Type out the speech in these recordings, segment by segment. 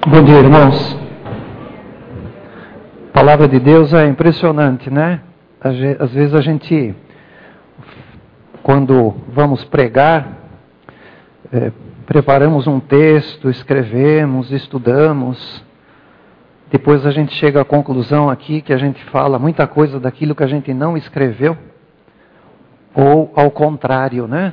Bom dia, irmãos. A palavra de Deus é impressionante, né? Às vezes a gente, quando vamos pregar, preparamos um texto, escrevemos, estudamos. Depois a gente chega à conclusão aqui que a gente fala muita coisa daquilo que a gente não escreveu. Ou ao contrário, né?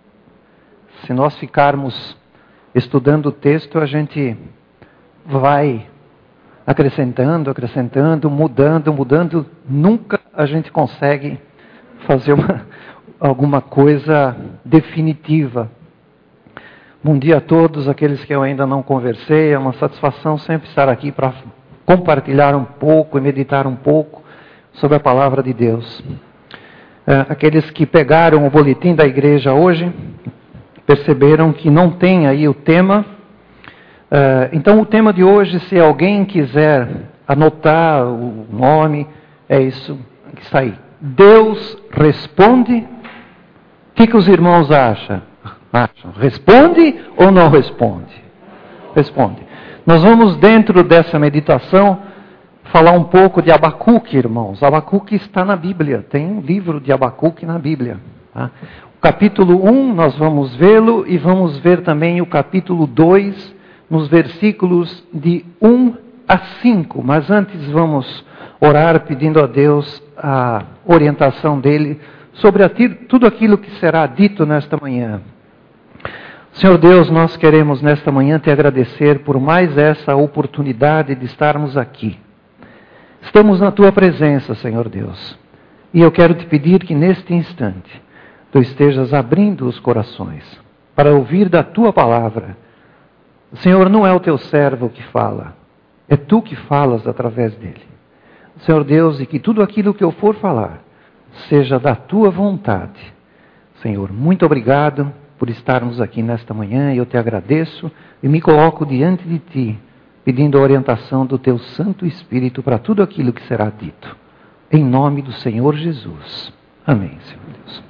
Se nós ficarmos estudando o texto, a gente vai acrescentando, mudando, nunca a gente consegue fazer alguma coisa definitiva. Bom dia a todos aqueles que eu ainda não conversei, é uma satisfação sempre estar aqui para compartilhar um pouco e meditar um pouco sobre a palavra de Deus. Aqueles que pegaram o boletim da igreja hoje, perceberam que não tem aí o tema. Então o tema de hoje, se alguém quiser anotar o nome, é isso que está aí. Deus responde. O que os irmãos acham? Responde ou não responde? Responde. Nós vamos, dentro dessa meditação, falar um pouco de Abacuque, irmãos. Abacuque está na Bíblia, tem um livro de Abacuque na Bíblia. Tá? O capítulo 1, nós vamos vê-lo e vamos ver também o capítulo 2, nos versículos de 1 a 5. Mas antes vamos orar pedindo a Deus a orientação dele sobre tudo aquilo que será dito nesta manhã. Senhor Deus, nós queremos nesta manhã te agradecer por mais essa oportunidade de estarmos aqui. Estamos na tua presença, Senhor Deus. E eu quero te pedir que neste instante tu estejas abrindo os corações para ouvir da tua palavra. Senhor, não é o teu servo que fala, é tu que falas através dele. Senhor Deus, e que tudo aquilo que eu for falar seja da tua vontade. Senhor, muito obrigado por estarmos aqui nesta manhã, e eu te agradeço e me coloco diante de ti, pedindo a orientação do teu Santo Espírito para tudo aquilo que será dito. Em nome do Senhor Jesus. Amém, Senhor Deus.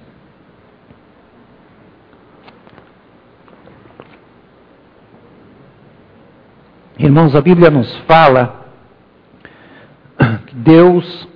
Irmãos, a Bíblia nos fala que Deus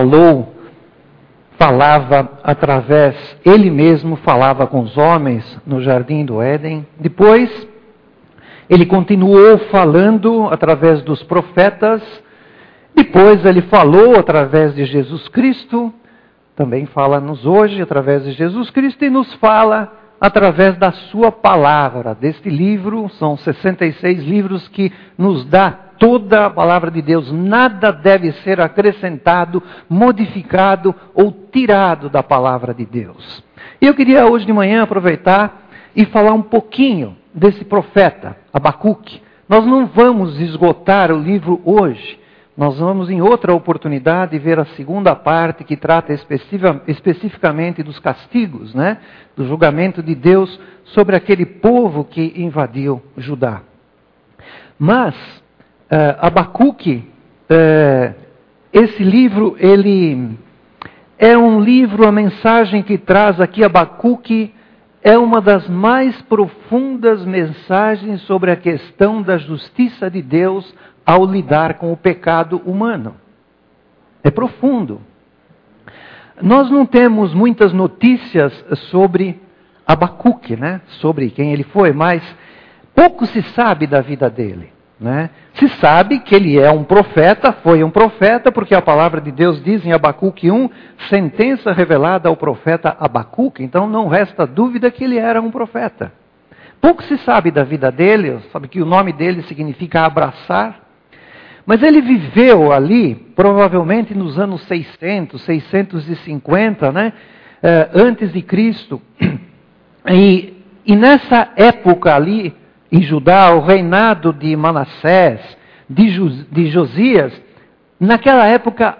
falava através, Ele mesmo falava com os homens no Jardim do Éden. Depois, Ele continuou falando através dos profetas. Depois, Ele falou através de Jesus Cristo. Também fala-nos hoje através de Jesus Cristo e nos fala através da sua palavra, deste livro. São 66 livros que nos dá toda a palavra de Deus. Nada deve ser acrescentado, modificado ou tirado da palavra de Deus. E eu queria hoje de manhã aproveitar e falar um pouquinho desse profeta, Abacuque. Nós não vamos esgotar o livro hoje. Nós vamos em outra oportunidade ver a segunda parte que trata especificamente dos castigos, né? Do julgamento de Deus sobre aquele povo que invadiu Judá. Mas Abacuque, esse livro, ele é um livro, a mensagem que traz aqui Abacuque é uma das mais profundas mensagens sobre a questão da justiça de Deus ao lidar com o pecado humano. É profundo. Nós não temos muitas notícias sobre Abacuque, né? Sobre quem ele foi, mas pouco se sabe da vida dele, né? Se sabe que ele é um profeta, foi um profeta, porque a palavra de Deus diz em Abacuque 1, sentença revelada ao profeta Abacuque. Então não resta dúvida que ele era um profeta. Pouco se sabe da vida dele, sabe que o nome dele significa abraçar. Mas ele viveu ali, provavelmente nos anos 600, 650, né? Antes de Cristo. E nessa época ali, em Judá, o reinado de Manassés, de Josias, naquela época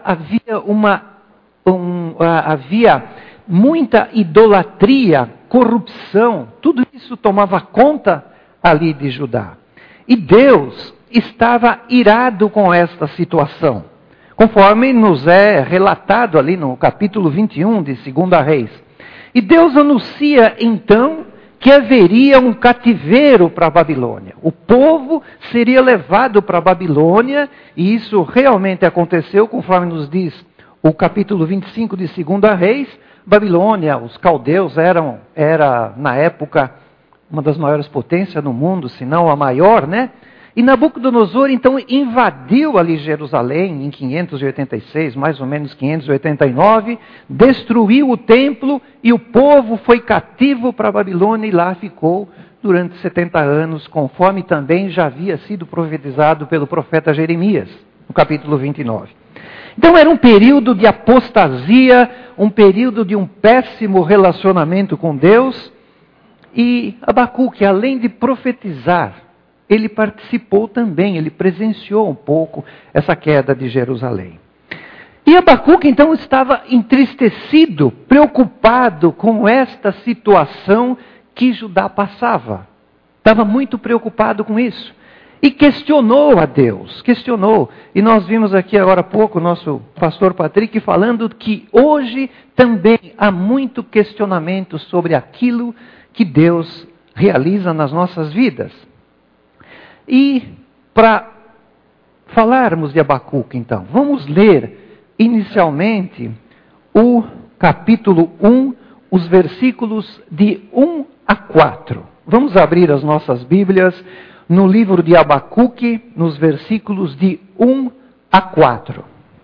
havia muita idolatria, corrupção, tudo isso tomava conta ali de Judá. E Deus estava irado com esta situação, conforme nos é relatado ali no capítulo 21 de 2 Reis. E Deus anuncia então que haveria um cativeiro para a Babilônia. O povo seria levado para a Babilônia, e isso realmente aconteceu, conforme nos diz o capítulo 25 de 2 Reis. Babilônia, os caldeus era na época uma das maiores potências no mundo, se não a maior, né? E Nabucodonosor, então, invadiu ali Jerusalém em 586, mais ou menos 589, destruiu o templo e o povo foi cativo para a Babilônia e lá ficou durante 70 anos, conforme também já havia sido profetizado pelo profeta Jeremias, no capítulo 29. Então era um período de apostasia, um período de um péssimo relacionamento com Deus, e Abacuque, além de profetizar, ele participou também, ele presenciou um pouco essa queda de Jerusalém. E Abacuque então estava entristecido, preocupado com esta situação que Judá passava. Estava muito preocupado com isso. E questionou a Deus, questionou. E nós vimos aqui agora há pouco o nosso pastor Patrick falando que hoje também há muito questionamento sobre aquilo que Deus realiza nas nossas vidas. E para falarmos de Abacuque, então, vamos ler inicialmente o capítulo 1, os versículos de 1 a 4. Vamos abrir as nossas Bíblias no livro de Abacuque, nos versículos de 1 a 4.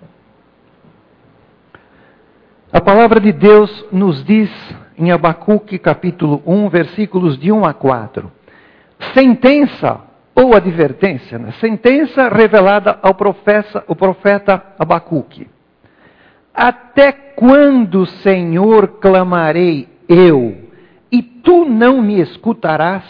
A palavra de Deus nos diz em Abacuque, capítulo 1, versículos de 1 a 4. Sentença ou advertência, né? Sentença revelada ao profeta Abacuque. Até quando, Senhor, clamarei eu, e tu não me escutarás?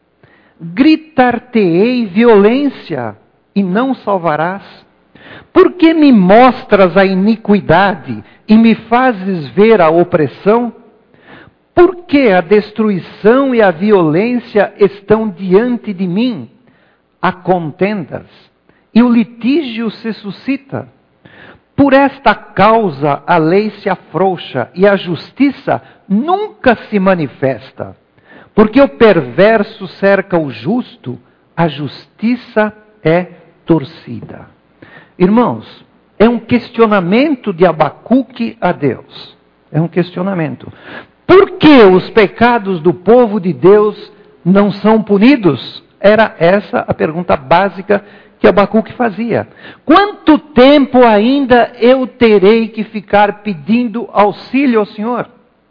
Gritar-te-ei violência, e não salvarás? Por que me mostras a iniquidade, e me fazes ver a opressão? Por que a destruição e a violência estão diante de mim? Há contendas, e o litígio se suscita. Por esta causa a lei se afrouxa, e a justiça nunca se manifesta. Porque o perverso cerca o justo, a justiça é torcida. Irmãos, é um questionamento de Abacuque a Deus. É um questionamento. Por que os pecados do povo de Deus não são punidos? Era essa a pergunta básica que Abacuque fazia. Quanto tempo ainda eu terei que ficar pedindo auxílio ao Senhor?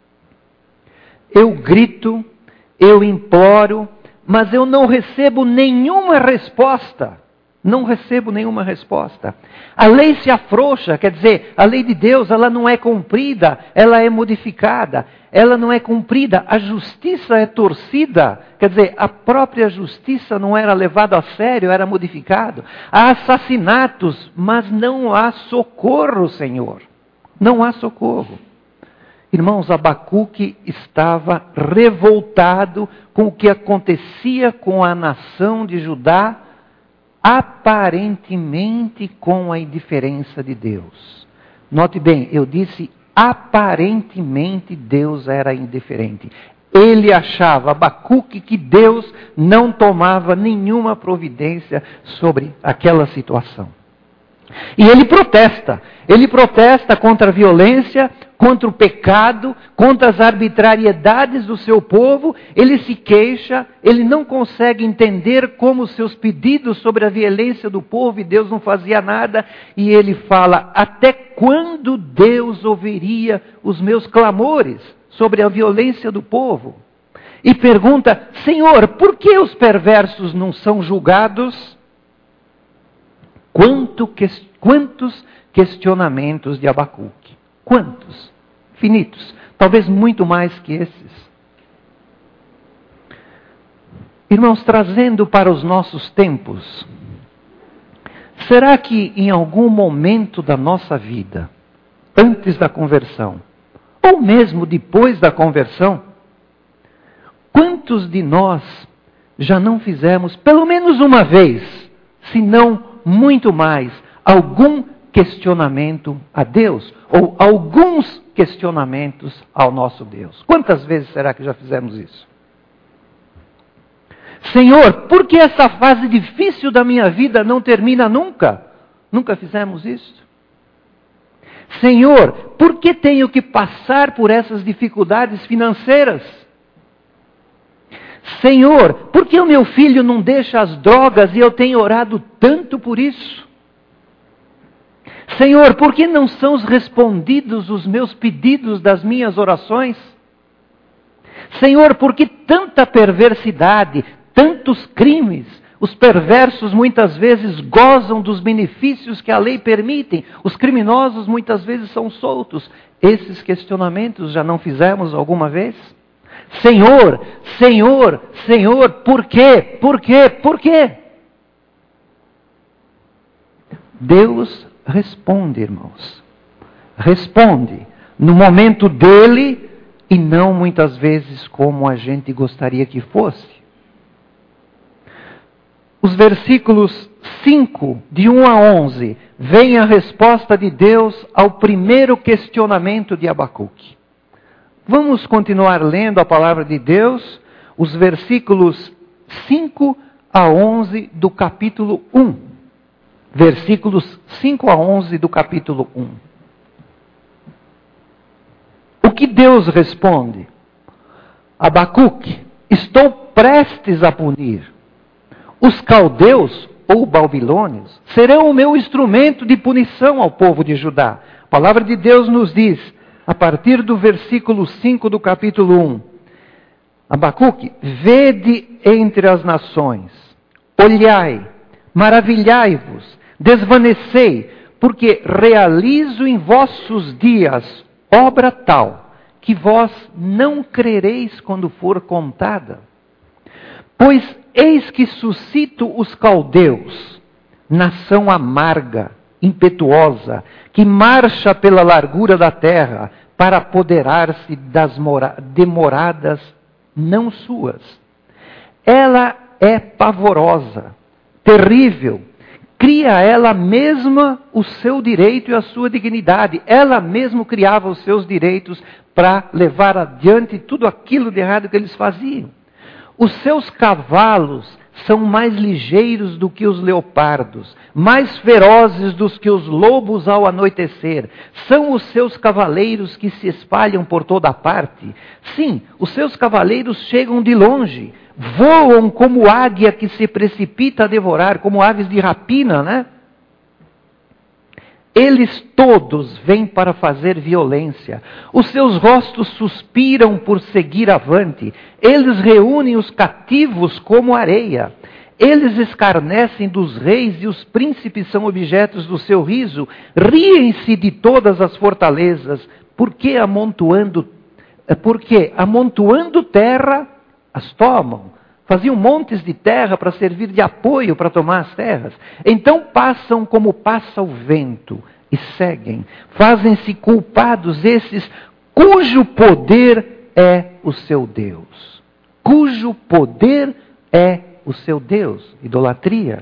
Eu grito, eu imploro, mas eu não recebo nenhuma resposta. Não recebo nenhuma resposta. A lei se afrouxa, quer dizer, a lei de Deus, ela não é cumprida, ela é modificada. Ela não é cumprida, a justiça é torcida, quer dizer, a própria justiça não era levada a sério, era modificado. Há assassinatos, mas não há socorro, Senhor. Não há socorro. Irmãos, Abacuque estava revoltado com o que acontecia com a nação de Judá, aparentemente com a indiferença de Deus. Note bem, eu disse aparentemente Deus era indiferente. Ele achava, Abacuque, que Deus não tomava nenhuma providência sobre aquela situação. E ele protesta contra a violência, contra o pecado, contra as arbitrariedades do seu povo. Ele se queixa, ele não consegue entender como os seus pedidos sobre a violência do povo e Deus não fazia nada. E ele fala, até quando Deus ouviria os meus clamores sobre a violência do povo? E pergunta, Senhor, por que os perversos não são julgados? Quantos questionamentos de Abacuque? Quantos? Infinitos. Talvez muito mais que esses. Irmãos, trazendo para os nossos tempos, será que em algum momento da nossa vida, antes da conversão, ou mesmo depois da conversão, quantos de nós já não fizemos, pelo menos uma vez, se não muito mais, algum questionamento a Deus, ou alguns questionamentos ao nosso Deus? Quantas vezes será que já fizemos isso? Senhor, por que essa fase difícil da minha vida não termina nunca? Nunca fizemos isso. Senhor, por que tenho que passar por essas dificuldades financeiras? Senhor, por que o meu filho não deixa as drogas e eu tenho orado tanto por isso? Senhor, por que não são respondidos os meus pedidos das minhas orações? Senhor, por que tanta perversidade, tantos crimes? Os perversos muitas vezes gozam dos benefícios que a lei permite. Os criminosos muitas vezes são soltos. Esses questionamentos já não fizemos alguma vez? Senhor, Senhor, Senhor, por quê? Por quê? Por quê? Deus responde, irmãos. Responde no momento dele e não muitas vezes como a gente gostaria que fosse. Os versículos 5, de 1 a 11, vem a resposta de Deus ao primeiro questionamento de Abacuque. Vamos continuar lendo a palavra de Deus, os versículos 5 a 11 do capítulo 1. Versículos 5 a 11 do capítulo 1. O que Deus responde? Abacuque, estou prestes a punir. Os caldeus, ou babilônios, serão o meu instrumento de punição ao povo de Judá. A palavra de Deus nos diz, a partir do versículo 5 do capítulo 1, Abacuque, vede entre as nações, olhai, maravilhai-vos, desvanecei, porque realizo em vossos dias obra tal, que vós não crereis quando for contada. Pois eis que suscito os caldeus, nação amarga, impetuosa, que marcha pela largura da terra, para apoderar-se das demoradas não suas. Ela é pavorosa, terrível, cria ela mesma o seu direito e a sua dignidade. Ela mesma criava os seus direitos para levar adiante tudo aquilo de errado que eles faziam. Os seus cavalos são mais ligeiros do que os leopardos, mais ferozes do que os lobos ao anoitecer. São os seus cavaleiros que se espalham por toda parte. Sim, os seus cavaleiros chegam de longe, voam como águia que se precipita a devorar, como aves de rapina, né? Eles todos vêm para fazer violência. Os seus rostos suspiram por seguir avante. Eles reúnem os cativos como areia. Eles escarnecem dos reis e os príncipes são objetos do seu riso. Riem-se de todas as fortalezas. Porque amontoando terra, as tomam. Faziam montes de terra para servir de apoio para tomar as terras. Então passam como passa o vento e seguem. Fazem-se culpados esses cujo poder é o seu Deus. Cujo poder é o seu Deus. Idolatria.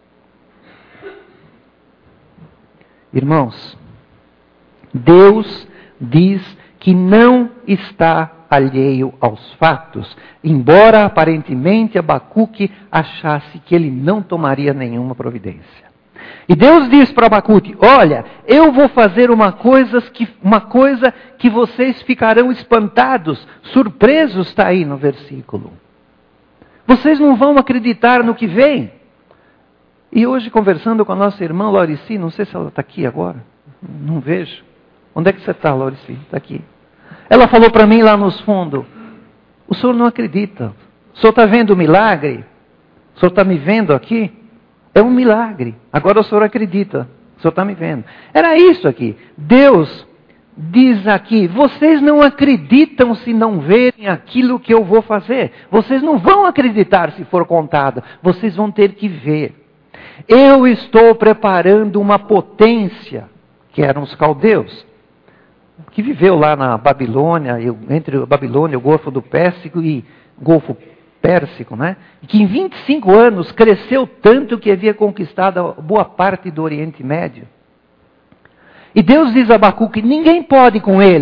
Irmãos, Deus diz que não está alheio aos fatos, embora aparentemente Abacuque achasse que ele não tomaria nenhuma providência. E Deus diz para Abacuque, olha, eu vou fazer uma coisa que vocês ficarão espantados, surpresos, está aí no versículo. Vocês não vão acreditar no que vem. E hoje conversando com a nossa irmã Laurici, não sei se ela está aqui agora, não vejo. Onde é que você está, Laurici? Está aqui. Ela falou para mim lá nos fundos, o senhor não acredita. O senhor está vendo o milagre? O senhor está me vendo aqui? É um milagre. Agora o senhor acredita. O senhor está me vendo. Era isso aqui. Deus diz aqui, vocês não acreditam se não verem aquilo que eu vou fazer. Vocês não vão acreditar se for contado. Vocês vão ter que ver. Eu estou preparando uma potência, que eram os caldeus, que viveu lá na Babilônia, entre a Babilônia, o Golfo do Pérsico e Golfo Pérsico, né? E que em 25 anos cresceu tanto que havia conquistado boa parte do Oriente Médio. E Deus diz a Abacuque, ninguém pode com eles.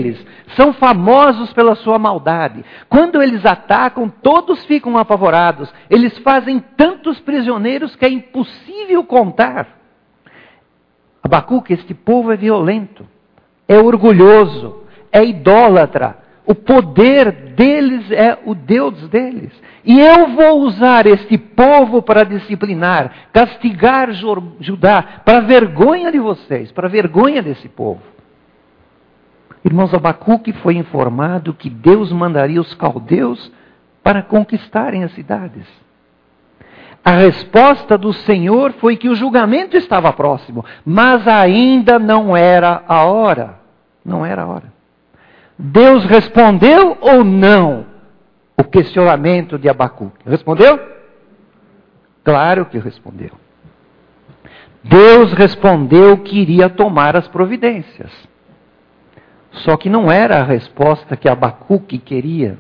são famosos pela sua maldade. Quando eles atacam, todos ficam apavorados. Eles fazem tantos prisioneiros que é impossível contar. Abacuque, este povo é violento, é orgulhoso, é idólatra. O poder deles é o Deus deles. E eu vou usar este povo para disciplinar, castigar Judá, para a vergonha de vocês, para a vergonha desse povo. Irmãos, Abacuque foi informado que Deus mandaria os caldeus para conquistarem as cidades. A resposta do Senhor foi que o julgamento estava próximo, mas ainda não era a hora. Não era a hora. Deus respondeu ou não o questionamento de Abacuque? Respondeu? Claro que respondeu. Deus respondeu que iria tomar as providências. Só que não era a resposta que Abacuque queria.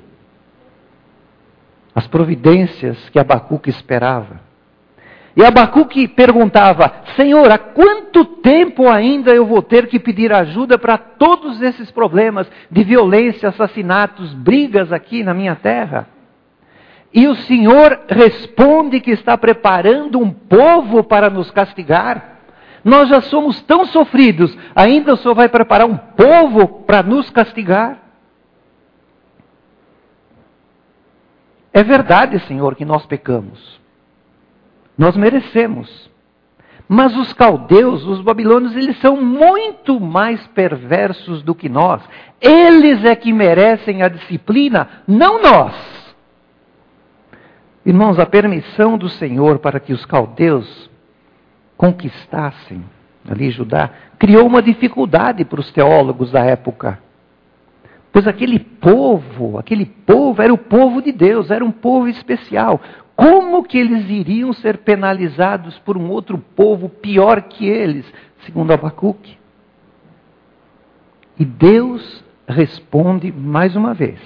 As providências que Abacuque esperava. E Abacuque perguntava: Senhor, há quanto tempo ainda eu vou ter que pedir ajuda para todos esses problemas de violência, assassinatos, brigas aqui na minha terra? E o Senhor responde que está preparando um povo para nos castigar. Nós já somos tão sofridos, ainda o Senhor vai preparar um povo para nos castigar? É verdade, Senhor, que nós pecamos. Nós merecemos. Mas os caldeus, os babilônios, eles são muito mais perversos do que nós. Eles é que merecem a disciplina, não nós. Irmãos, a permissão do Senhor para que os caldeus conquistassem ali Judá, criou uma dificuldade para os teólogos da época. Pois aquele povo era o povo de Deus, era um povo especial. Como que eles iriam ser penalizados por um outro povo pior que eles, segundo Abacuque? E Deus responde mais uma vez.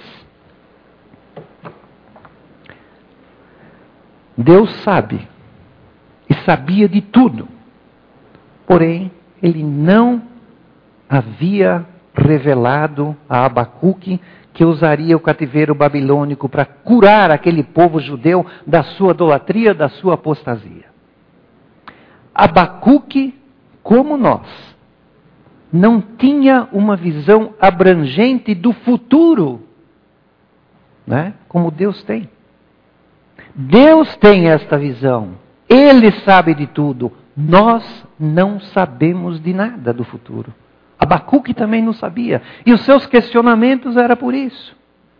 Deus sabe, e sabia de tudo, porém, Ele não havia revelado a Abacuque que usaria o cativeiro babilônico para curar aquele povo judeu da sua idolatria, da sua apostasia. Abacuque, como nós, não tinha uma visão abrangente do futuro, né? Como Deus tem. Deus tem esta visão. Ele sabe de tudo. Nós não sabemos de nada do futuro. Abacuque também não sabia. E os seus questionamentos eram por isso.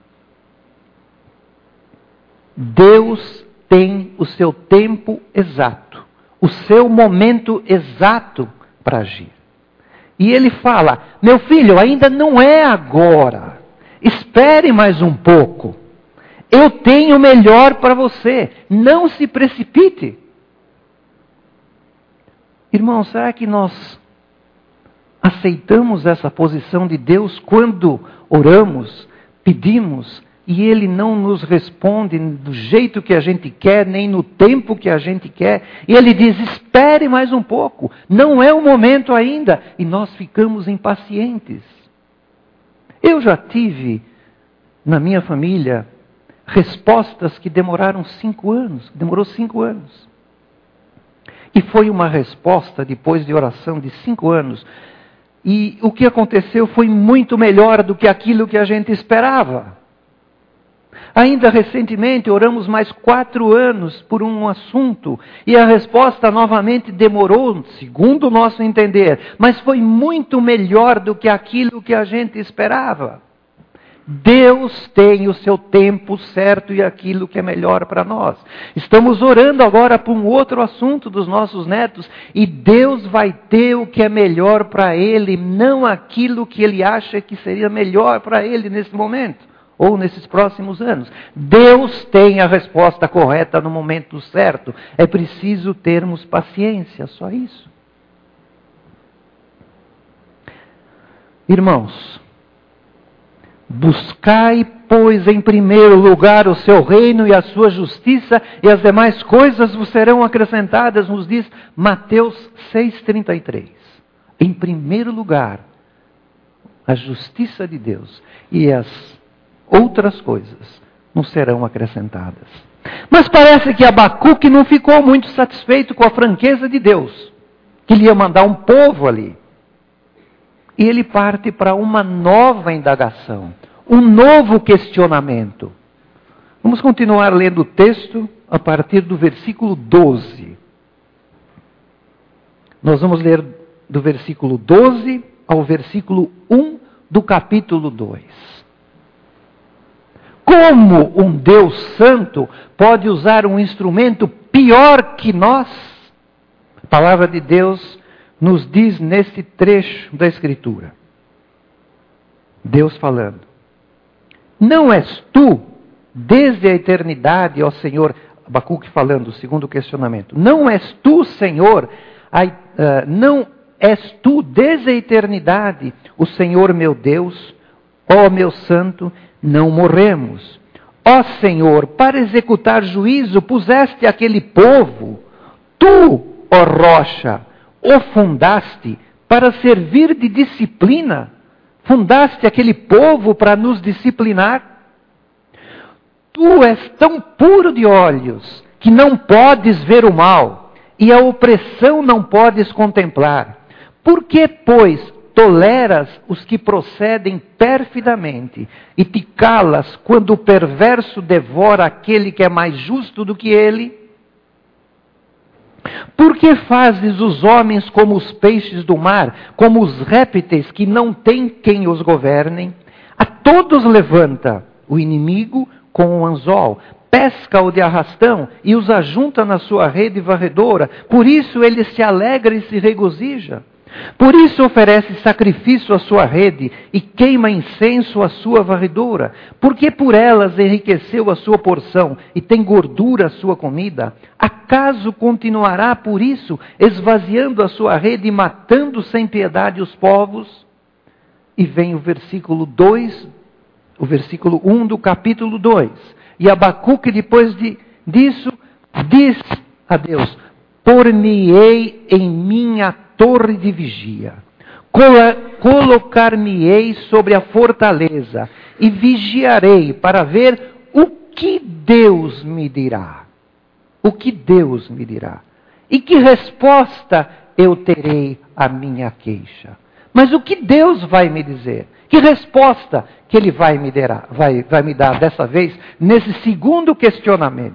Deus tem o seu tempo exato. O seu momento exato para agir. E ele fala: meu filho, ainda não é agora. Espere mais um pouco. Eu tenho o melhor para você. Não se precipite. Irmão, será que nós aceitamos essa posição de Deus quando oramos, pedimos, e Ele não nos responde do jeito que a gente quer, nem no tempo que a gente quer? E Ele diz: espere mais um pouco, não é o momento ainda. E nós ficamos impacientes. Eu já tive na minha família respostas que demoraram 5 anos. Demorou 5 anos. E foi uma resposta depois de oração de 5 anos. E o que aconteceu foi muito melhor do que aquilo que a gente esperava. Ainda recentemente oramos mais 4 anos por um assunto. E a resposta novamente demorou, segundo o nosso entender. Mas foi muito melhor do que aquilo que a gente esperava. Deus tem o seu tempo certo e aquilo que é melhor para nós. Estamos orando agora por um outro assunto dos nossos netos. E Deus vai ter o que é melhor para ele, não aquilo que ele acha que seria melhor para ele nesse momento, ou nesses próximos anos. Deus tem a resposta correta no momento certo. É preciso termos paciência, só isso. Irmãos, buscai, pois, em primeiro lugar o seu reino e a sua justiça, e as demais coisas vos serão acrescentadas, nos diz Mateus 6,33. Em primeiro lugar, a justiça de Deus. e as outras coisas nos serão acrescentadas. Mas parece que Abacuque não ficou muito satisfeito com a franqueza de Deus, que ele ia mandar um povo ali. E ele parte para uma nova indagação, um novo questionamento. Vamos continuar lendo o texto a partir do versículo 12. Nós vamos ler do versículo 12 ao versículo 1 do capítulo 2. Como um Deus santo pode usar um instrumento pior que nós? A palavra de Deus nos diz nesse trecho da Escritura. Deus falando. Não és tu, desde a eternidade, ó Senhor, Abacuque falando, segundo o questionamento. Não és tu, Senhor, não és tu, desde a eternidade, o Senhor meu Deus, ó meu santo, não morremos. Ó Senhor, para executar juízo, puseste aquele povo, tu, ó rocha, o fundaste para servir de disciplina. Fundaste aquele povo para nos disciplinar. Tu és tão puro de olhos que não podes ver o mal, e a opressão não podes contemplar. Por que, pois, toleras os que procedem perfidamente e te calas quando o perverso devora aquele que é mais justo do que ele? Por que fazes os homens como os peixes do mar, como os répteis que não têm quem os governem? A todos levanta o inimigo com um anzol, pesca-o de arrastão e os ajunta na sua rede varredora. Por isso ele se alegra e se regozija. Por isso oferece sacrifício à sua rede e queima incenso à sua varredura. Porque por elas enriqueceu a sua porção e tem gordura a sua comida. Acaso continuará por isso, esvaziando a sua rede e matando sem piedade os povos? E vem o versículo 2, o versículo 1 do capítulo 2. E Abacuque, depois disso, diz a Deus: por-me-ei em minha torre de vigia, colocar-me-ei sobre a fortaleza e vigiarei para ver o que Deus me dirá. O que Deus me dirá. E que resposta eu terei à minha queixa. Mas o que Deus vai me dizer? Que resposta que Ele vai me dar dessa vez, nesse segundo questionamento?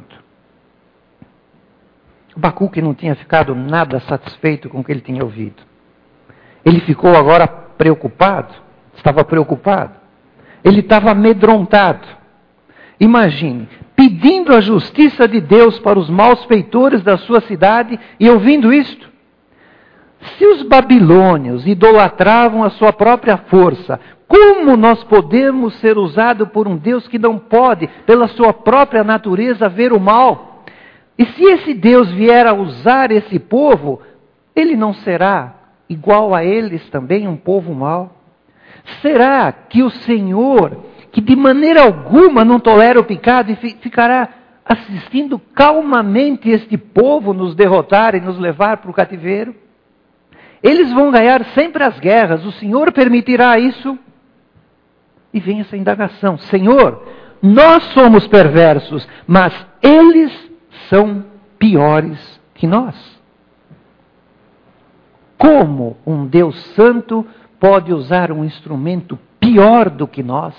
Abacuque não tinha ficado nada satisfeito com o que ele tinha ouvido. Ele ficou agora preocupado, estava preocupado. Ele estava amedrontado. Imagine, pedindo a justiça de Deus para os malfeitores da sua cidade e ouvindo isto. Se os babilônios idolatravam a sua própria força, como nós podemos ser usados por um Deus que não pode, pela sua própria natureza, ver o mal? E se esse Deus vier a usar esse povo, ele não será igual a eles também, um povo mau? Será que o Senhor, que de maneira alguma não tolera o pecado, e ficará assistindo calmamente este povo nos derrotar e nos levar para o cativeiro? Eles vão ganhar sempre as guerras, o Senhor permitirá isso? E vem essa indagação: Senhor, nós somos perversos, mas eles são piores que nós. Como um Deus santo pode usar um instrumento pior do que nós?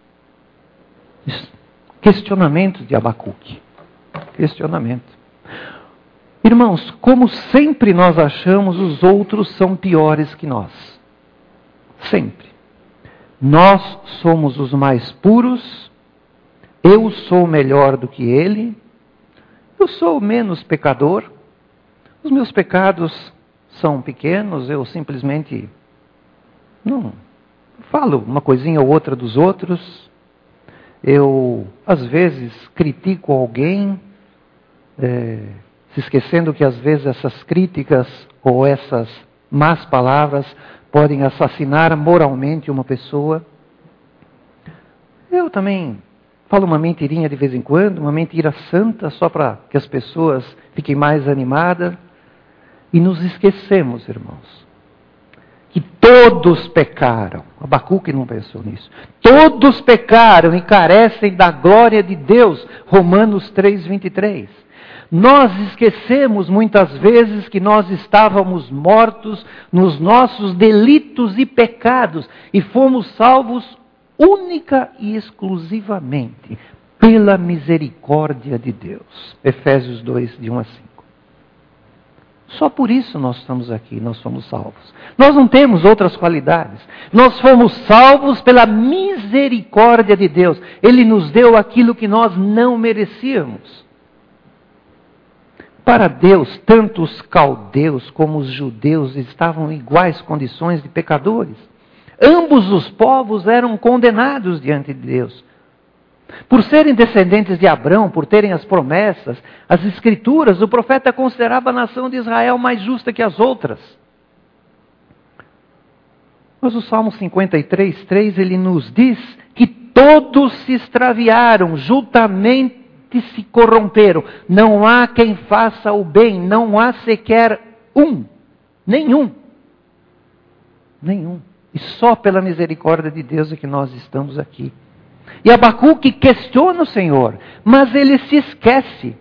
Questionamento de Abacuque. Questionamento. Irmãos, como sempre nós achamos os outros são piores que nós. Sempre. Nós somos os mais puros, eu sou melhor do que ele, eu sou menos pecador, os meus pecados são pequenos, eu simplesmente não falo uma coisinha ou outra dos outros, eu às vezes critico alguém, se esquecendo que às vezes essas críticas ou essas más palavras podem assassinar moralmente uma pessoa. Eu também falo uma mentirinha de vez em quando, uma mentira santa, só para que as pessoas fiquem mais animadas. E nos esquecemos, irmãos, que todos pecaram. Abacuque não pensou nisso. Todos pecaram e carecem da glória de Deus. Romanos 3:23. Nós esquecemos muitas vezes que nós estávamos mortos nos nossos delitos e pecados e fomos salvos única e exclusivamente pela misericórdia de Deus. Efésios 2, de 1 a 5. Só por isso nós estamos aqui, nós somos salvos. Nós não temos outras qualidades. Nós fomos salvos pela misericórdia de Deus. Ele nos deu aquilo que nós não merecíamos. Para Deus, tanto os caldeus como os judeus estavam em iguais condições de pecadores. Ambos os povos eram condenados diante de Deus. Por serem descendentes de Abrão, por terem as promessas, as escrituras, o profeta considerava a nação de Israel mais justa que as outras. Mas o Salmo 53:3, ele nos diz que todos se extraviaram, juntamente se corromperam. Não há quem faça o bem, não há sequer um, nenhum. E só pela misericórdia de Deus é que nós estamos aqui. E Abacuque questiona o Senhor, mas ele se esquece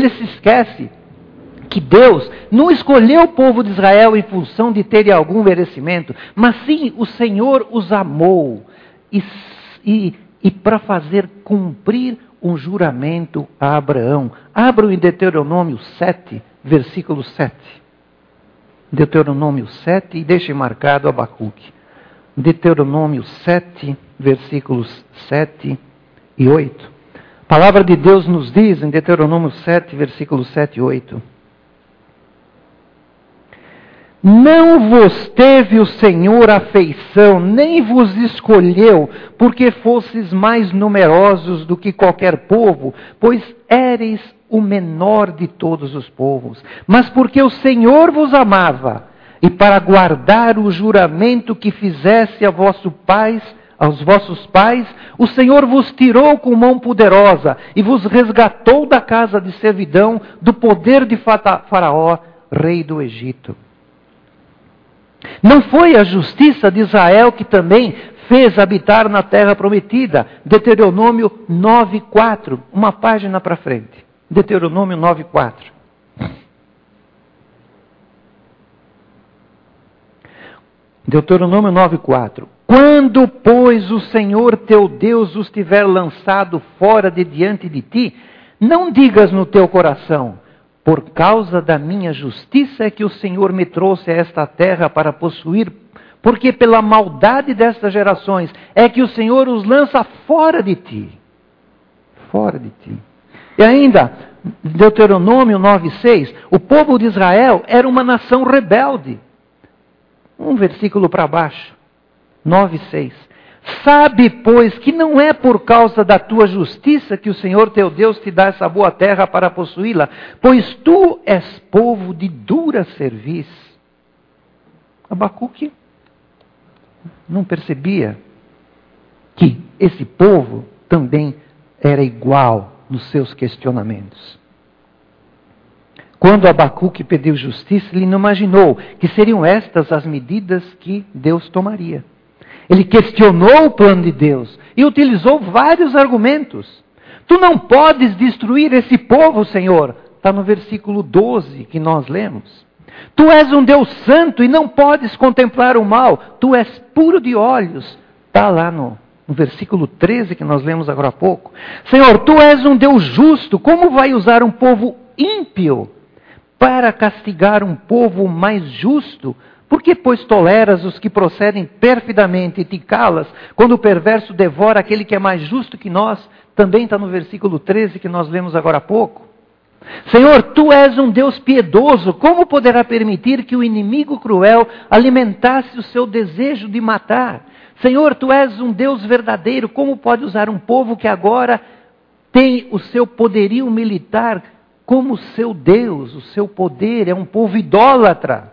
que Deus não escolheu o povo de Israel em função de terem algum merecimento, mas sim o Senhor os amou e para fazer cumprir um juramento a Abraão. Abram em Deuteronômio 7, versículo 7. Deuteronômio 7, e deixem marcado Abacuque. Deuteronômio 7, versículos 7 e 8. A palavra de Deus nos diz em Deuteronômio 7, versículos 7 e 8. Não vos teve o Senhor afeição, nem vos escolheu, porque fosses mais numerosos do que qualquer povo, pois éreis o menor de todos os povos. Mas porque o Senhor vos amava, e para guardar o juramento que fizesse aos vossos pais, o Senhor vos tirou com mão poderosa e vos resgatou da casa de servidão, do poder de Faraó, rei do Egito. Não foi a justiça de Israel que também fez habitar na terra prometida? Deuteronômio 9:4, uma página para frente. Deuteronômio 9:4. Deuteronômio 9:4. Quando, pois, o Senhor teu Deus os tiver lançado fora de diante de ti, não digas no teu coração: por causa da minha justiça é que o Senhor me trouxe a esta terra para possuir, porque pela maldade destas gerações é que o Senhor os lança fora de ti. Fora de ti. E ainda, Deuteronômio 9:6, o povo de Israel era uma nação rebelde. Um versículo para baixo, 9:6. Sabe, pois, que não é por causa da tua justiça que o Senhor teu Deus te dá essa boa terra para possuí-la, pois tu és povo de dura cerviz. Abacuque não percebia que esse povo também era igual nos seus questionamentos. Quando Abacuque pediu justiça, ele não imaginou que seriam estas as medidas que Deus tomaria. Ele questionou o plano de Deus e utilizou vários argumentos. Tu não podes destruir esse povo, Senhor. Está no versículo 12 que nós lemos. Tu és um Deus santo e não podes contemplar o mal. Tu és puro de olhos. Está lá no versículo 13 que nós lemos agora há pouco. Senhor, tu és um Deus justo. Como vai usar um povo ímpio para castigar um povo mais justo? Por que, pois, toleras os que procedem perfidamente e te calas, quando o perverso devora aquele que é mais justo que nós? Também está no versículo 13 que nós lemos agora há pouco. Senhor, tu és um Deus piedoso, como poderá permitir que o inimigo cruel alimentasse o seu desejo de matar? Senhor, tu és um Deus verdadeiro, como pode usar um povo que agora tem o seu poderio militar como seu Deus, o seu poder, é um povo idólatra.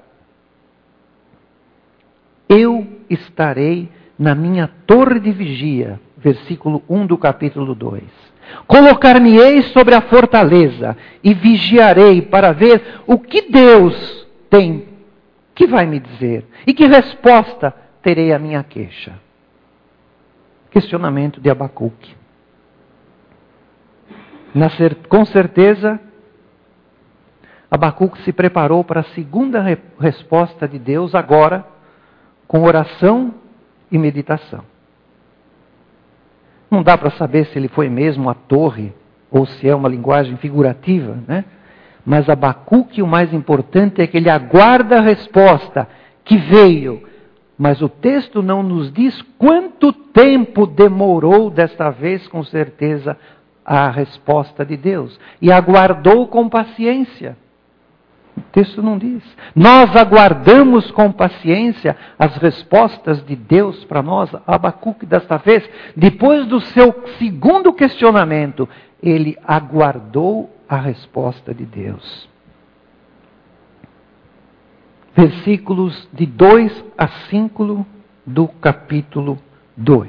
Eu estarei na minha torre de vigia, versículo 1 do capítulo 2. Colocar-me-ei sobre a fortaleza e vigiarei para ver o que Deus tem Que vai me dizer? E que resposta terei à minha queixa? Questionamento de Abacuque. Com certeza, Abacuque se preparou para a segunda resposta de Deus agora, com oração e meditação. Não dá para saber se ele foi mesmo à torre, ou se é uma linguagem figurativa, né? Mas Abacuque, o mais importante é que ele aguarda a resposta que veio. Mas o texto não nos diz quanto tempo demorou desta vez, com certeza, a resposta de Deus. E aguardou com paciência. O texto não diz. Nós aguardamos com paciência as respostas de Deus para nós. Abacuque, desta vez, depois do seu segundo questionamento, ele aguardou a resposta de Deus. Versículos de 2 a 5 do capítulo 2.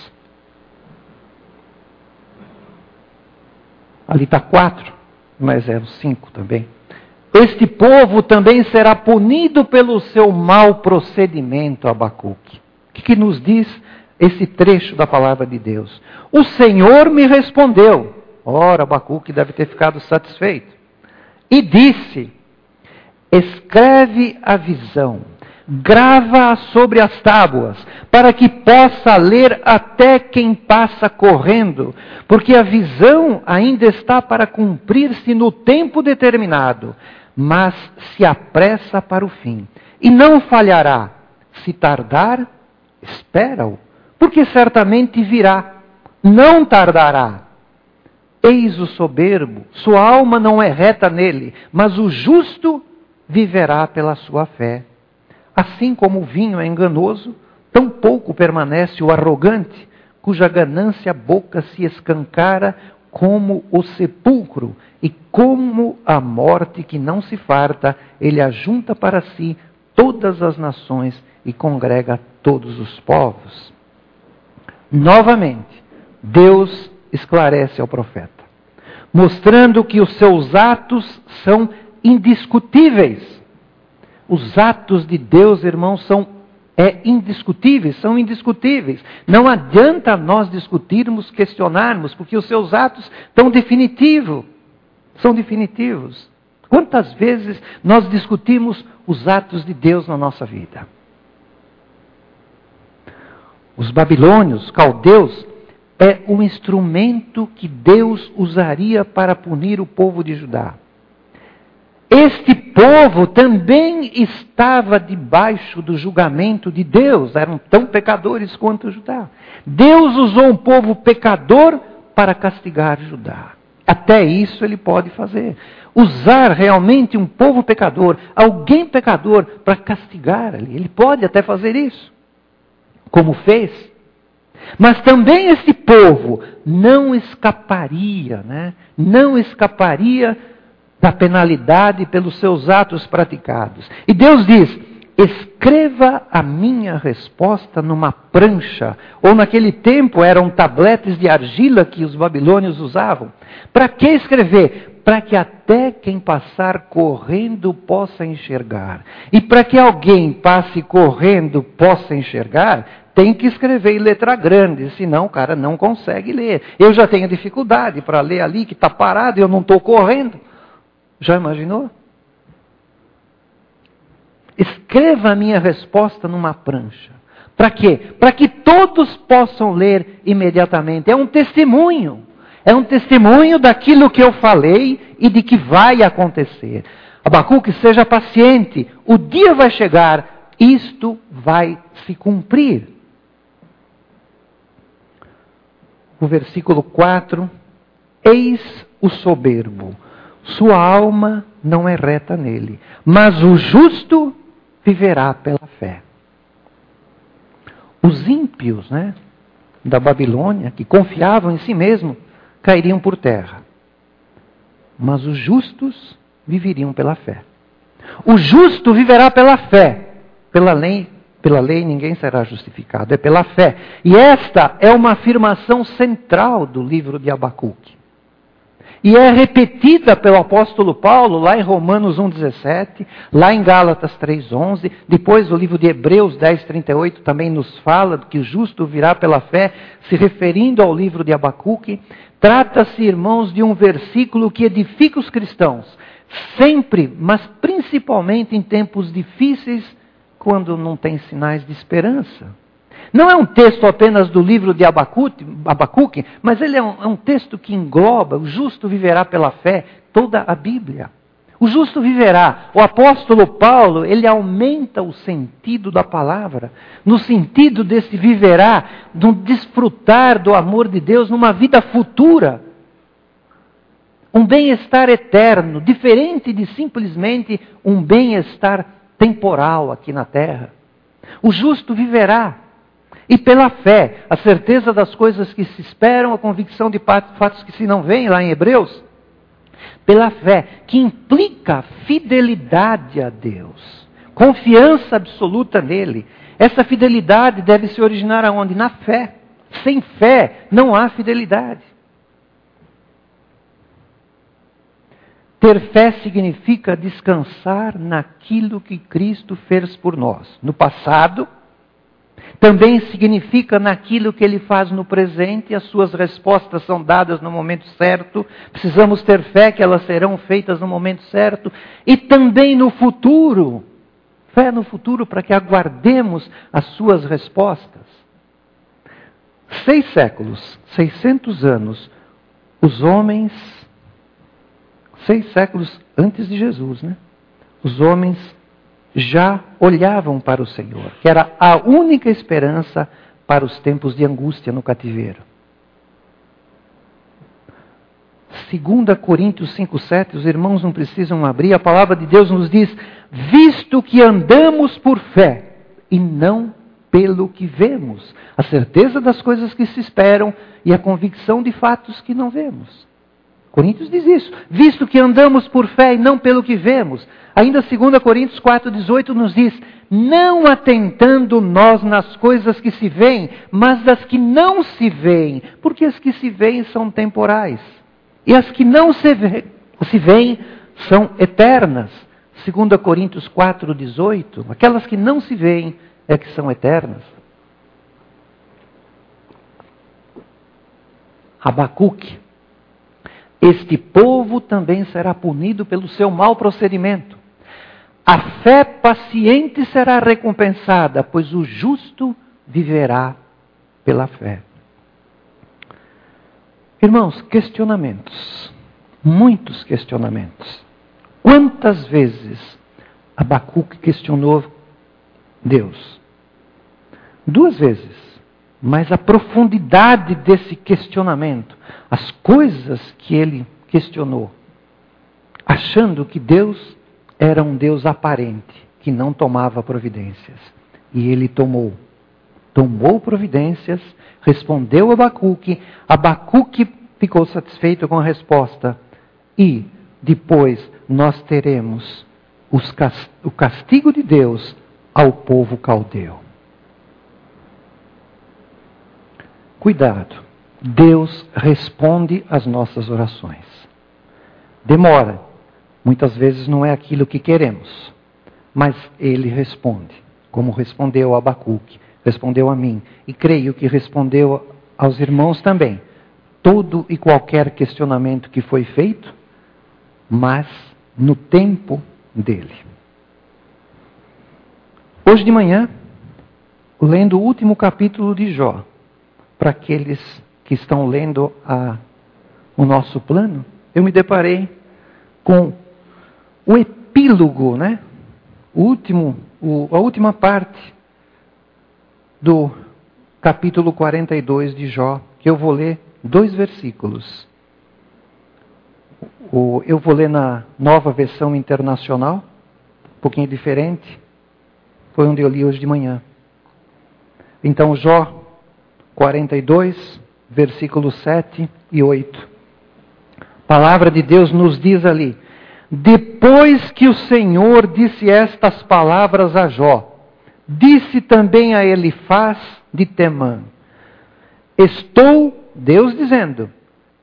Ali está 4, mas é o 5 também. Este povo também será punido pelo seu mau procedimento, Abacuque. O que nos diz esse trecho da palavra de Deus? O Senhor me respondeu. Ora, Abacuque deve ter ficado satisfeito. E disse: escreve a visão, grava-a sobre as tábuas, para que possa ler até quem passa correndo, porque a visão ainda está para cumprir-se no tempo determinado, mas se apressa para o fim. E não falhará. Se tardar, espera-o, porque certamente virá. Não tardará. Eis o soberbo, sua alma não é reta nele, mas o justo viverá pela sua fé. Assim como o vinho é enganoso, tão pouco permanece o arrogante, cuja ganância a boca se escancara como o sepulcro, e como a morte que não se farta, ele ajunta para si todas as nações e congrega todos os povos. Novamente, Deus esclarece ao profeta, mostrando que os seus atos são indiscutíveis. Os atos de Deus, irmãos, são indiscutíveis. Não adianta nós discutirmos, questionarmos, porque os seus atos são definitivos. Quantas vezes nós discutimos os atos de Deus na nossa vida? Os babilônios, caldeus, é um instrumento que Deus usaria para punir o povo de Judá. Este povo também estava debaixo do julgamento de Deus, eram tão pecadores quanto Judá. Deus usou um povo pecador para castigar Judá. Até isso ele pode fazer. Usar realmente um povo pecador, alguém pecador, para castigar ali. Ele pode até fazer isso, como fez. Mas também esse povo não escaparia, Não escaparia da penalidade pelos seus atos praticados. E Deus diz: escreva a minha resposta numa prancha. Ou naquele tempo eram tabletes de argila que os babilônios usavam. Para que escrever? Para que até quem passar correndo possa enxergar. E para que alguém passe correndo possa enxergar, tem que escrever em letra grande, senão o cara não consegue ler. Eu já tenho dificuldade para ler ali que está parado e eu não estou correndo. Já imaginou? Escreva a minha resposta numa prancha. Para quê? Para que todos possam ler imediatamente. É um testemunho. É um testemunho daquilo que eu falei e de que vai acontecer. Abacuque, seja paciente. O dia vai chegar. Isto vai se cumprir. O versículo 4. Eis o soberbo. Sua alma não é reta nele, mas o justo viverá pela fé. Os ímpios, da Babilônia, que confiavam em si mesmos, cairiam por terra. Mas os justos viveriam pela fé. O justo viverá pela fé. Pela lei ninguém será justificado, é pela fé. E esta é uma afirmação central do livro de Abacuque. e é repetida pelo apóstolo Paulo lá em Romanos 1,17, lá em Gálatas 3,11, depois o livro de Hebreus 10,38 também nos fala que o justo virá pela fé, se referindo ao livro de Abacuque. Trata-se, irmãos, de um versículo que edifica os cristãos, sempre, mas principalmente em tempos difíceis, quando não tem sinais de esperança. Não é um texto apenas do livro de Abacuque, mas ele é um texto que engloba: o justo viverá pela fé, toda a Bíblia. O justo viverá. O apóstolo Paulo, ele aumenta o sentido da palavra, no sentido desse viverá, do desfrutar do amor de Deus numa vida futura. Um bem-estar eterno, diferente de simplesmente um bem-estar temporal aqui na terra. O justo viverá. E pela fé, a certeza das coisas que se esperam, a convicção de fatos que se não veem, lá em Hebreus. Pela fé, que implica fidelidade a Deus. Confiança absoluta nele. Essa fidelidade deve se originar aonde? Na fé. Sem fé, não há fidelidade. Ter fé significa descansar naquilo que Cristo fez por nós. No passado, também significa naquilo que Ele faz no presente, as suas respostas são dadas no momento certo, precisamos ter fé que elas serão feitas no momento certo, e também no futuro, fé no futuro para que aguardemos as suas respostas. 6 séculos, 600 anos, os homens, 6 séculos antes de Jesus, né? Os homens já olhavam para o Senhor, que era a única esperança para os tempos de angústia no cativeiro. 2 Coríntios 5,7, os irmãos não precisam abrir, a palavra de Deus nos diz: visto que andamos por fé e não pelo que vemos. A certeza das coisas que se esperam e a convicção de fatos que não vemos. Coríntios diz isso. Visto que andamos por fé e não pelo que vemos. Ainda 2 Coríntios 4,18 nos diz: não atentando nós nas coisas que se veem, mas das que não se veem, porque as que se veem são temporais. E as que não se veem são eternas. 2 Coríntios 4,18, aquelas que não se veem é que são eternas. Abacuque: este povo também será punido pelo seu mau procedimento. A fé paciente será recompensada, pois o justo viverá pela fé. Irmãos, questionamentos. Muitos questionamentos. Quantas vezes Abacuque questionou Deus? 2 vezes. Mas a profundidade desse questionamento, as coisas que ele questionou, achando que Deus era um Deus aparente, que não tomava providências. E ele tomou providências, respondeu a Abacuque, Abacuque ficou satisfeito com a resposta, e depois nós teremos o castigo de Deus ao povo caldeu. Cuidado, Deus responde às nossas orações. Demora, muitas vezes não é aquilo que queremos, mas Ele responde, como respondeu a Abacuque, respondeu a mim, e creio que respondeu aos irmãos também. Todo e qualquer questionamento que foi feito, mas no tempo dele. Hoje de manhã, lendo o último capítulo de Jó, para aqueles que estão lendo o nosso plano, eu me deparei com o epílogo, né? A última parte do capítulo 42 de Jó, que eu vou ler 2 versículos. Eu vou ler na Nova Versão Internacional, um pouquinho diferente, foi onde eu li hoje de manhã. Então, Jó 42, versículos 7 e 8. A palavra de Deus nos diz ali: depois que o Senhor disse estas palavras a Jó, disse também a Elifaz de Temã: Deus dizendo,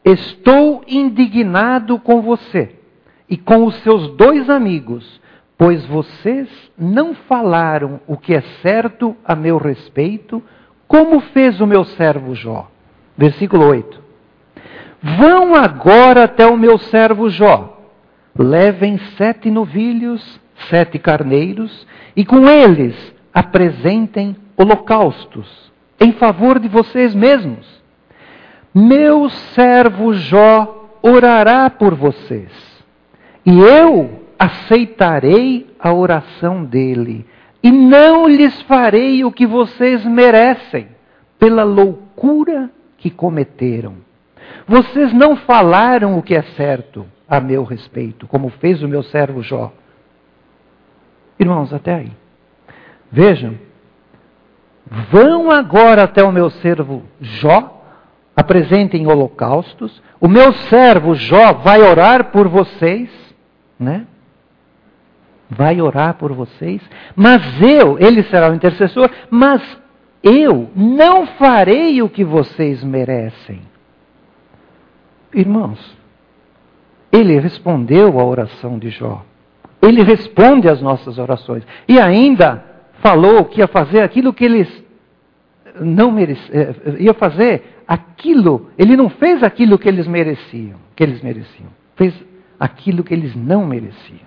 estou indignado com você e com os seus 2 amigos, pois vocês não falaram o que é certo a meu respeito, como fez o meu servo Jó. Versículo 8. Vão agora até o meu servo Jó, levem 7 novilhos, 7 carneiros, e com eles apresentem holocaustos, em favor de vocês mesmos. Meu servo Jó orará por vocês, e eu aceitarei a oração dele, e não lhes farei o que vocês merecem, pela loucura que cometeram. Vocês não falaram o que é certo a meu respeito, como fez o meu servo Jó. Irmãos, até aí. Vejam, vão agora até o meu servo Jó, apresentem holocaustos, o meu servo Jó vai orar por vocês, né? Vai orar por vocês, mas ele será o intercessor, mas eu não farei o que vocês merecem. Irmãos, ele respondeu à oração de Jó. Ele responde às nossas orações. E ainda falou que ia fazer aquilo que eles não mereciam. Ia fazer aquilo, ele não fez aquilo que eles mereciam. Fez aquilo que eles não mereciam.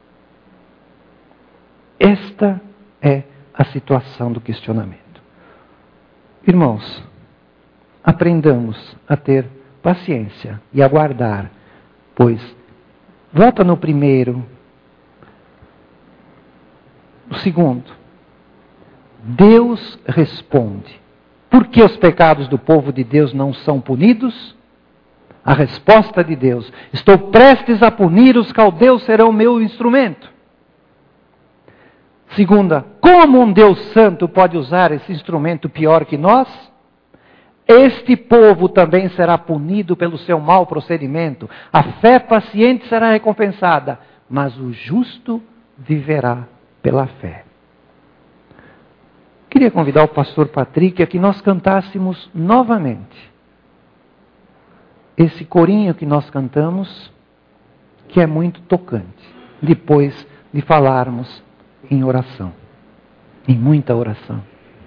Esta é a situação do questionamento. Irmãos, aprendamos a ter paciência e aguardar, pois, volta no primeiro, no segundo, Deus responde. Por que os pecados do povo de Deus não são punidos? A resposta de Deus: estou prestes a punir, os caldeus serão meu instrumento. Segunda, como um Deus santo pode usar esse instrumento pior que nós? Este povo também será punido pelo seu mau procedimento. A fé paciente será recompensada, mas o justo viverá pela fé. Queria convidar o pastor Patrick a que nós cantássemos novamente esse corinho que nós cantamos, que é muito tocante, depois de falarmos em oração, em muita oração.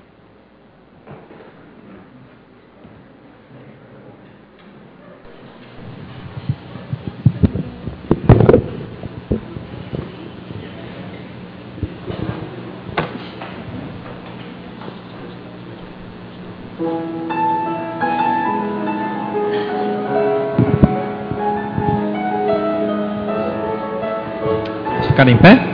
Ficar em pé?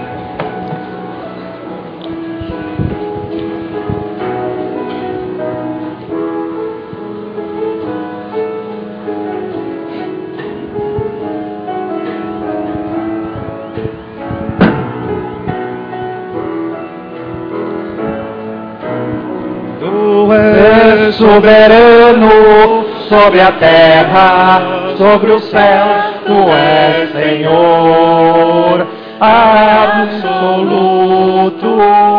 Tu és soberano sobre a terra, sobre os céus, tu és Senhor absoluto.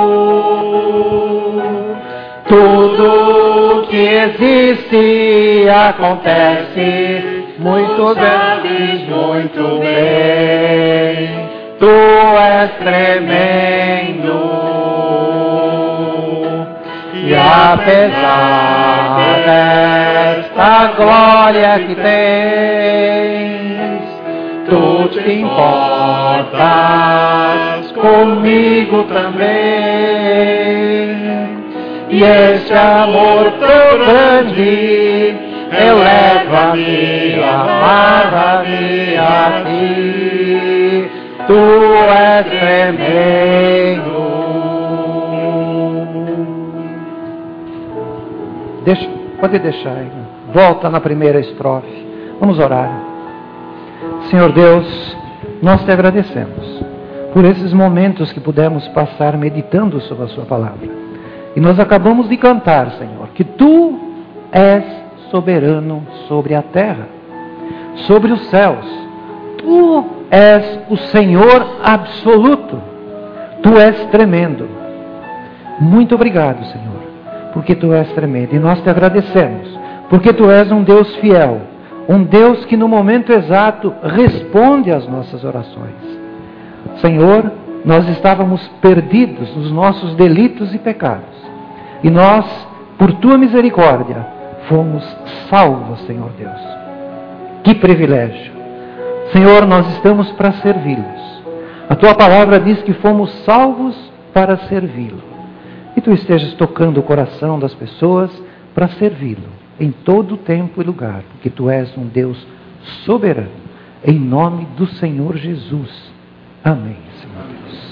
Tudo que existe acontece muito bem, muito bem. Tu és tremendo. E apesar desta glória que tens, tu te importas comigo também. E este amor tão grande eleva-me, amarra-me a ti. Tu és tremendo. Pode deixar, irmão. Volta na primeira estrofe. Vamos orar. Senhor Deus, nós te agradecemos por esses momentos que pudemos passar meditando sobre a sua palavra. E nós acabamos de cantar, Senhor, que tu és soberano sobre a terra, sobre os céus. Tu és o Senhor absoluto. Tu és tremendo. Muito obrigado, Senhor, porque tu és tremendo. E nós te agradecemos, porque tu és um Deus fiel, um Deus que no momento exato responde às nossas orações. Senhor, nós estávamos perdidos nos nossos delitos e pecados. E nós, por Tua misericórdia, fomos salvos, Senhor Deus. Que privilégio! Senhor, nós estamos para servi-los. A Tua palavra diz que fomos salvos para servi-lo. E Tu estejas tocando o coração das pessoas para servi-lo em todo tempo e lugar, porque Tu és um Deus soberano. Em nome do Senhor Jesus. Amém, Senhor Deus.